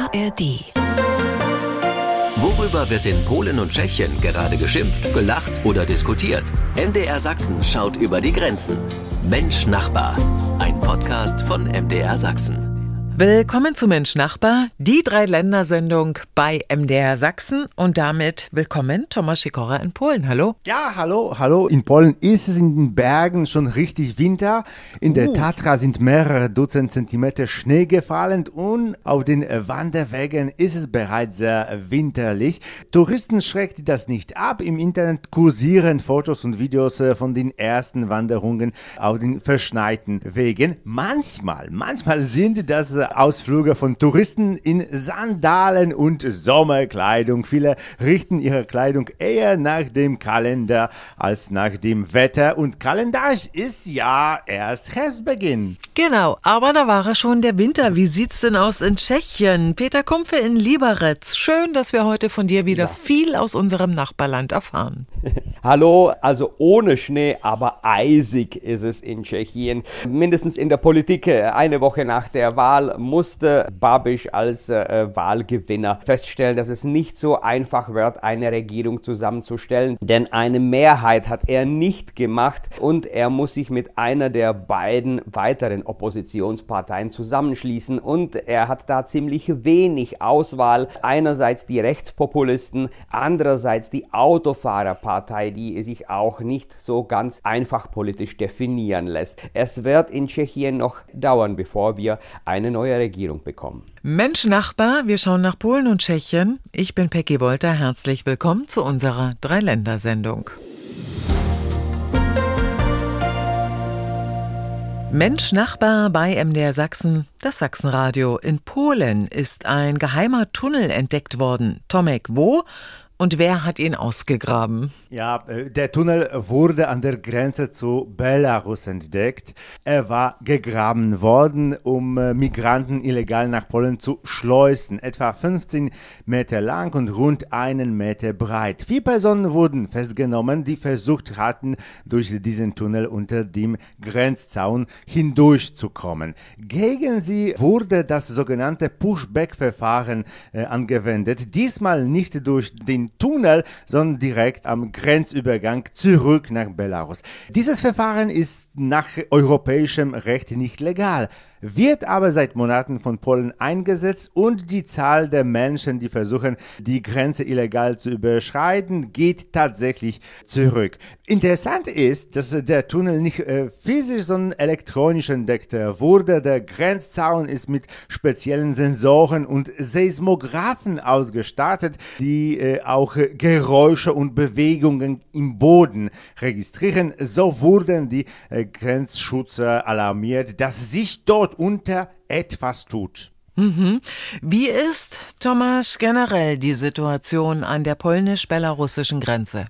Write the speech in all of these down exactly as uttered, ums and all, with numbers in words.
A R D. Worüber wird in Polen und Tschechien gerade geschimpft, gelacht oder diskutiert? M D R Sachsen schaut über die Grenzen. Mensch Nachbar, ein Podcast von M D R Sachsen. Willkommen zu Mensch Nachbar, die Drei-Länder-Sendung bei M D R Sachsen und damit willkommen Thomas Sikora in Polen. Hallo. Ja, hallo, hallo. In Polen ist es in den Bergen schon richtig Winter. In der Uh. Tatra sind mehrere Dutzend Zentimeter Schnee gefallen und auf den Wanderwegen ist es bereits sehr winterlich. Touristen schreckt das nicht ab. Im Internet kursieren Fotos und Videos von den ersten Wanderungen auf den verschneiten Wegen. Manchmal, manchmal sind das Ausflüge von Touristen in Sandalen und Sommerkleidung. Viele richten ihre Kleidung eher nach dem Kalender als nach dem Wetter. Und kalendarisch ist ja erst Herbstbeginn. Genau, aber da war ja schon der Winter. Wie sieht's denn aus in Tschechien? Peter Kumpfe in Liberec. Schön, dass wir heute von dir wieder ja. viel aus unserem Nachbarland erfahren. Hallo, also ohne Schnee, aber eisig ist es in Tschechien. Mindestens in der Politik. Eine Woche nach der Wahl musste Babiš als äh, Wahlgewinner feststellen, dass es nicht so einfach wird, eine Regierung zusammenzustellen. Denn eine Mehrheit hat er nicht gemacht und er muss sich mit einer der beiden weiteren Oppositionsparteien zusammenschließen. Und er hat da ziemlich wenig Auswahl. Einerseits die Rechtspopulisten, andererseits die Autofahrerpartei, die sich auch nicht so ganz einfach politisch definieren lässt. Es wird in Tschechien noch dauern, bevor wir eine neue Regierung bekommen. Mensch Nachbar, wir schauen nach Polen und Tschechien. Ich bin Peggy Wolter, herzlich willkommen zu unserer Drei-Länder-Sendung. Mensch Nachbar bei M D R Sachsen, das Sachsenradio. In Polen ist ein geheimer Tunnel entdeckt worden. Tomek, wo? Und wer hat ihn ausgegraben? Ja, der Tunnel wurde an der Grenze zu Belarus entdeckt. Er war gegraben worden, um Migranten illegal nach Polen zu schleusen. Etwa fünfzehn Meter lang und rund einen Meter breit. Vier Personen wurden festgenommen, die versucht hatten, durch diesen Tunnel unter dem Grenzzaun hindurchzukommen. Gegen sie wurde das sogenannte Pushback-Verfahren äh, angewendet. Diesmal nicht durch den Tunnel, sondern direkt am Grenzübergang zurück nach Belarus. Dieses Verfahren ist nach europäischem Recht nicht legal, wird aber seit Monaten von Polen eingesetzt und die Zahl der Menschen, die versuchen, die Grenze illegal zu überschreiten, geht tatsächlich zurück. Interessant ist, dass der Tunnel nicht äh, physisch, sondern elektronisch entdeckt wurde. Der Grenzzaun ist mit speziellen Sensoren und Seismographen ausgestattet, die äh, auch Geräusche und Bewegungen im Boden registrieren. So wurden die äh, Grenzschützer alarmiert, dass sich dort unter etwas tut. Mhm. Wie ist, Thomas, generell die Situation an der polnisch-belarussischen Grenze?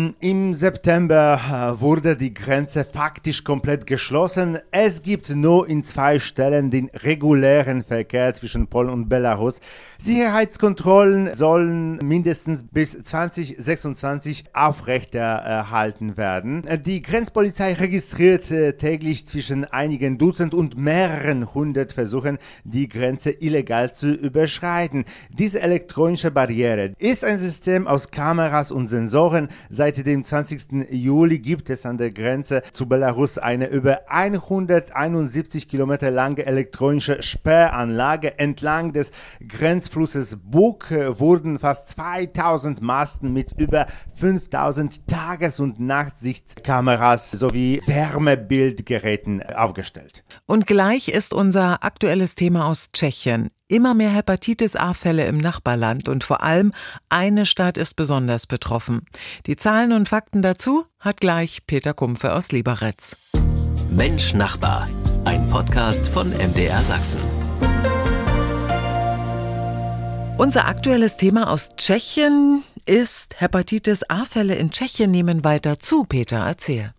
Im September wurde die Grenze faktisch komplett geschlossen. Es gibt nur in zwei Stellen den regulären Verkehr zwischen Polen und Belarus. Sicherheitskontrollen sollen mindestens bis zwanzig sechsundzwanzig aufrechterhalten werden. Die Grenzpolizei registriert täglich zwischen einigen Dutzend und mehreren hundert Versuchen, die Grenze illegal zu überschreiten. Diese elektronische Barriere ist ein System aus Kameras und Sensoren. Seit dem zwanzigsten Juli gibt es an der Grenze zu Belarus eine über hunderteinundsiebzig Kilometer lange elektronische Sperranlage. Entlang des Grenzflusses Bug wurden fast zweitausend Masten mit über fünftausend Tages- und Nachtsichtkameras sowie Wärmebildgeräten aufgestellt. Und gleich ist unser aktuelles Thema aus Tschechien. Immer mehr Hepatitis-A-Fälle im Nachbarland und vor allem eine Stadt ist besonders betroffen. Die Zahlen und Fakten dazu hat gleich Peter Kumpfe aus Liberec. Mensch Nachbar, ein Podcast von M D R Sachsen. Unser aktuelles Thema aus Tschechien ist Hepatitis-A-Fälle in Tschechien nehmen weiter zu. Peter, erzähl.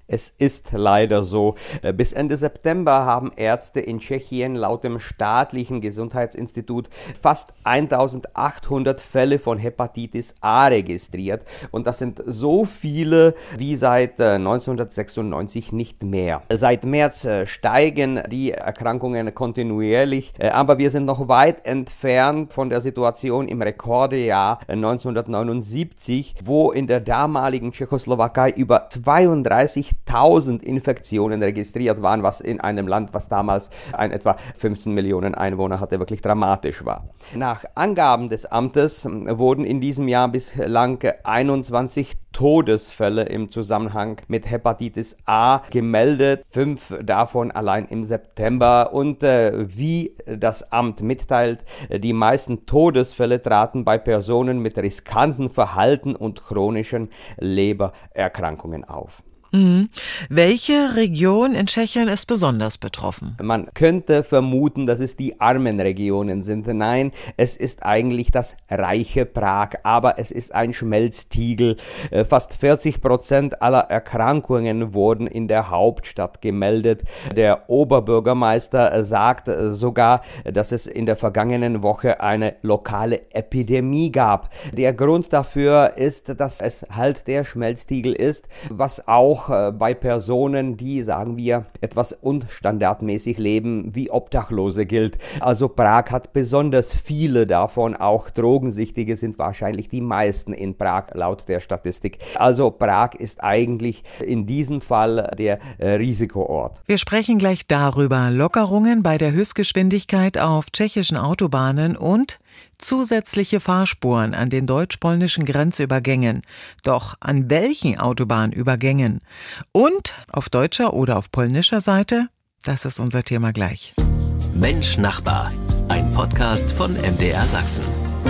Es ist leider so. Bis Ende September haben Ärzte in Tschechien laut dem staatlichen Gesundheitsinstitut fast eintausendachthundert Fälle von Hepatitis A registriert. Und das sind so viele wie seit neunzehnhundertsechsundneunzig nicht mehr. Seit März steigen die Erkrankungen kontinuierlich, aber wir sind noch weit entfernt von der Situation im Rekordjahr neunzehnhundertneunundsiebzig, wo in der damaligen Tschechoslowakei über zweiunddreißigtausend Infektionen registriert waren, was in einem Land, was damals ein etwa fünfzehn Millionen Einwohner hatte, wirklich dramatisch war. Nach Angaben des Amtes wurden in diesem Jahr bislang einundzwanzig Todesfälle im Zusammenhang mit Hepatitis A gemeldet, fünf davon allein im September. Und äh, wie das Amt mitteilt, die meisten Todesfälle traten bei Personen mit riskanten Verhalten und chronischen Lebererkrankungen auf. Mhm. Welche Region in Tschechien ist besonders betroffen? Man könnte vermuten, dass es die armen Regionen sind. Nein, es ist eigentlich das reiche Prag, aber es ist ein Schmelztiegel. Fast vierzig Prozent aller Erkrankungen wurden in der Hauptstadt gemeldet. Der Oberbürgermeister sagt sogar, dass es in der vergangenen Woche eine lokale Epidemie gab. Der Grund dafür ist, dass es halt der Schmelztiegel ist, was auch bei Personen, die, sagen wir, etwas unstandardmäßig leben, wie Obdachlose gilt. Also Prag hat besonders viele davon, auch Drogensüchtige sind wahrscheinlich die meisten in Prag laut der Statistik. Also Prag ist eigentlich in diesem Fall der Risikoort. Wir sprechen gleich darüber. Lockerungen bei der Höchstgeschwindigkeit auf tschechischen Autobahnen und zusätzliche Fahrspuren an den deutsch-polnischen Grenzübergängen. Doch an welchen Autobahnübergängen? Und auf deutscher oder auf polnischer Seite? Das ist unser Thema gleich. Mensch Nachbar, ein Podcast von M D R Sachsen.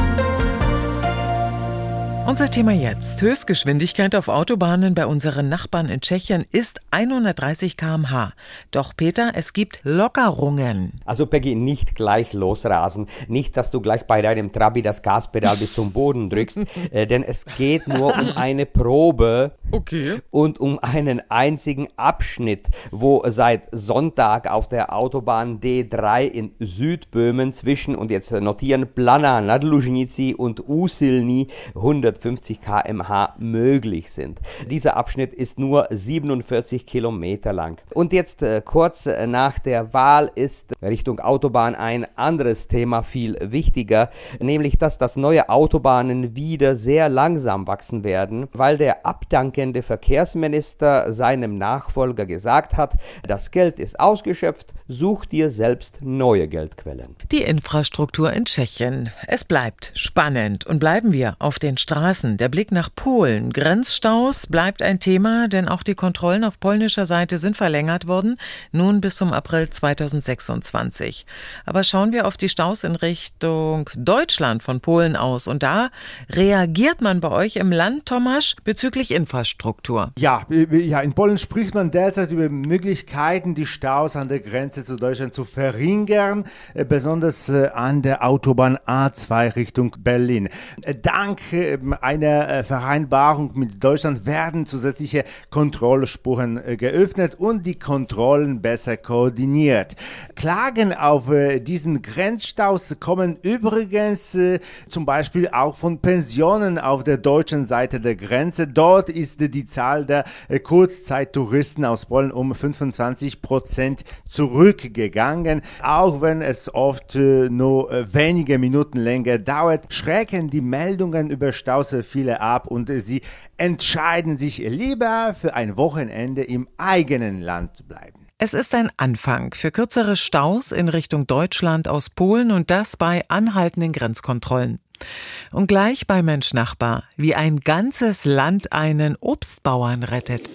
Unser Thema jetzt. Höchstgeschwindigkeit auf Autobahnen bei unseren Nachbarn in Tschechien ist hundertdreißig Kilometer pro Stunde. Doch Peter, es gibt Lockerungen. Also Peggy, nicht gleich losrasen. Nicht, dass du gleich bei deinem Trabi das Gaspedal bis zum Boden drückst. äh, denn es geht nur um eine Probe. Okay. Und um einen einzigen Abschnitt, wo seit Sonntag auf der Autobahn D drei in Südböhmen zwischen, und jetzt notieren, Plana nad Lužnicí und Úsilní hundertfünfzig Kilometer pro Stunde möglich sind. Dieser Abschnitt ist nur siebenundvierzig Kilometer lang. Und jetzt äh, kurz nach der Wahl ist Richtung Autobahn ein anderes Thema viel wichtiger, nämlich dass das neue Autobahnen wieder sehr langsam wachsen werden, weil der abdankende Verkehrsminister seinem Nachfolger gesagt hat, das Geld ist ausgeschöpft, such dir selbst neue Geldquellen. Die Infrastruktur in Tschechien. Es bleibt spannend und bleiben wir auf den Straßen. Der Blick nach Polen. Grenzstaus bleibt ein Thema, denn auch die Kontrollen auf polnischer Seite sind verlängert worden, nun bis zum April zweitausendsechsundzwanzig. Aber schauen wir auf die Staus in Richtung Deutschland von Polen aus. Und da reagiert man bei euch im Land, Tomasz, bezüglich Infrastruktur. Ja, ja, in Polen spricht man derzeit über Möglichkeiten, die Staus an der Grenze zu Deutschland zu verringern, besonders an der Autobahn A zwei Richtung Berlin. Dank einer Vereinbarung mit Deutschland werden zusätzliche Kontrollspuren geöffnet und die Kontrollen besser koordiniert. Klagen auf diesen Grenzstaus kommen übrigens zum Beispiel auch von Pensionen auf der deutschen Seite der Grenze. Dort ist die Zahl der Kurzzeittouristen aus Polen um fünfundzwanzig Prozent zurückgegangen. Auch wenn es oft nur wenige Minuten länger dauert, schrecken die Meldungen über Staus viele ab und sie entscheiden sich lieber für ein Wochenende im eigenen Land zu bleiben. Es ist ein Anfang für kürzere Staus in Richtung Deutschland aus Polen und das bei anhaltenden Grenzkontrollen. Und gleich bei Mensch Nachbar, wie ein ganzes Land einen Obstbauern rettet.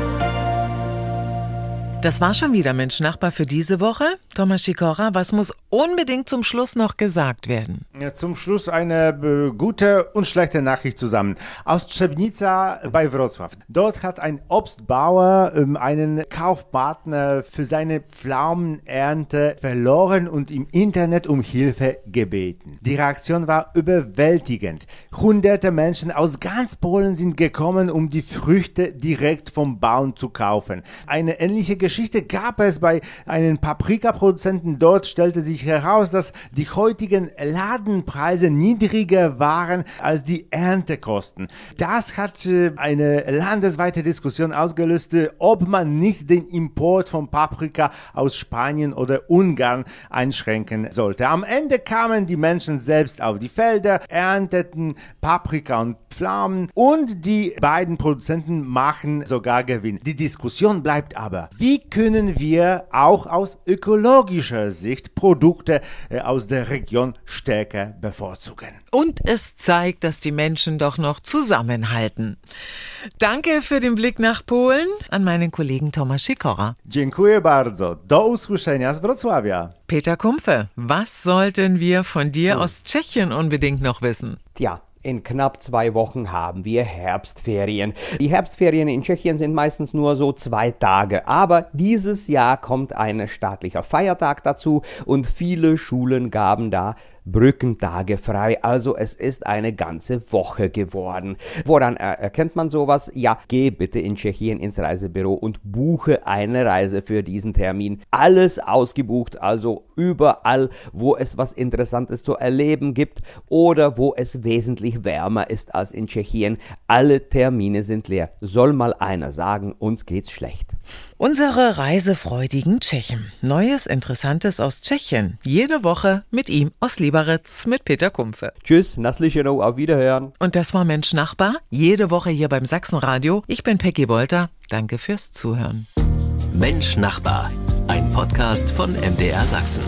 Das war schon wieder Mensch Nachbar für diese Woche. Tomasz Sikora, was muss unbedingt zum Schluss noch gesagt werden? Ja, zum Schluss eine äh, gute und schlechte Nachricht zusammen. Aus Trzebnica bei Wrocław. Dort hat ein Obstbauer ähm, einen Kaufpartner für seine Pflaumenernte verloren und im Internet um Hilfe gebeten. Die Reaktion war überwältigend. Hunderte Menschen aus ganz Polen sind gekommen, um die Früchte direkt vom Baum zu kaufen. Eine ähnliche Geschichte gab es bei einem Paprikaproduzenten. Dort stellte sich heraus, dass die heutigen Ladenpreise niedriger waren als die Erntekosten. Das hat äh, eine landesweite Diskussion ausgelöst, äh, ob man nicht den Import von Paprika aus Spanien oder Ungarn einschränken sollte. Am Ende kamen die Menschen selbst auf die Felder, ernteten Paprika und Pflaumen und die beiden Produzenten machen sogar Gewinn. Die Diskussion bleibt aber, wie können wir auch aus ökologischer Sicht Produkte äh, aus der Region stärker bevorzugen? Und es zeigt, dass die Menschen doch noch zusammenhalten. Danke für den Blick nach Polen an meinen Kollegen Tomasz Sikora. Dziękuję bardzo. Do usłyszenia z Wrocławia. Peter Kumpfe, was sollten wir von dir aus Tschechien unbedingt noch wissen? Tja. In knapp zwei Wochen haben wir Herbstferien. Die Herbstferien in Tschechien sind meistens nur so zwei Tage. Aber dieses Jahr kommt ein staatlicher Feiertag dazu und viele Schulen gaben da Brückentage frei, also es ist eine ganze Woche geworden. Woran er- erkennt man sowas? Ja, geh bitte in Tschechien ins Reisebüro und buche eine Reise für diesen Termin. Alles ausgebucht, also überall, wo es was Interessantes zu erleben gibt oder wo es wesentlich wärmer ist als in Tschechien. Alle Termine sind leer. Soll mal einer sagen, uns geht's schlecht. Unsere reisefreudigen Tschechen. Neues, Interessantes aus Tschechien. Jede Woche mit ihm aus Liberec mit Peter Kumpfe. Tschüss, Naslicheno, auf Wiederhören. Und das war Mensch Nachbar. Jede Woche hier beim Sachsenradio. Ich bin Peggy Wolter. Danke fürs Zuhören. Mensch Nachbar, ein Podcast von M D R Sachsen.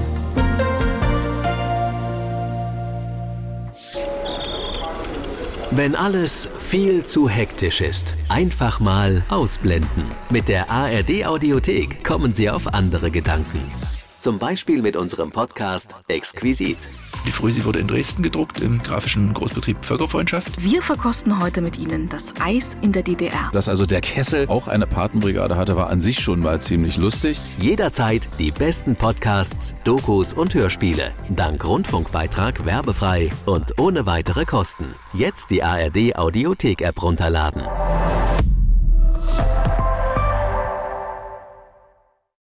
Wenn alles viel zu hektisch ist, einfach mal ausblenden. Mit der A R D-Audiothek kommen Sie auf andere Gedanken. Zum Beispiel mit unserem Podcast Exquisit. Die Frösi wurde in Dresden gedruckt, im grafischen Großbetrieb Völkerfreundschaft. Wir verkosten heute mit Ihnen das Eis in der D D R. Dass also der Kessel auch eine Patenbrigade hatte, war an sich schon mal ziemlich lustig. Jederzeit die besten Podcasts, Dokus und Hörspiele. Dank Rundfunkbeitrag werbefrei und ohne weitere Kosten. Jetzt die A R D-Audiothek-App runterladen.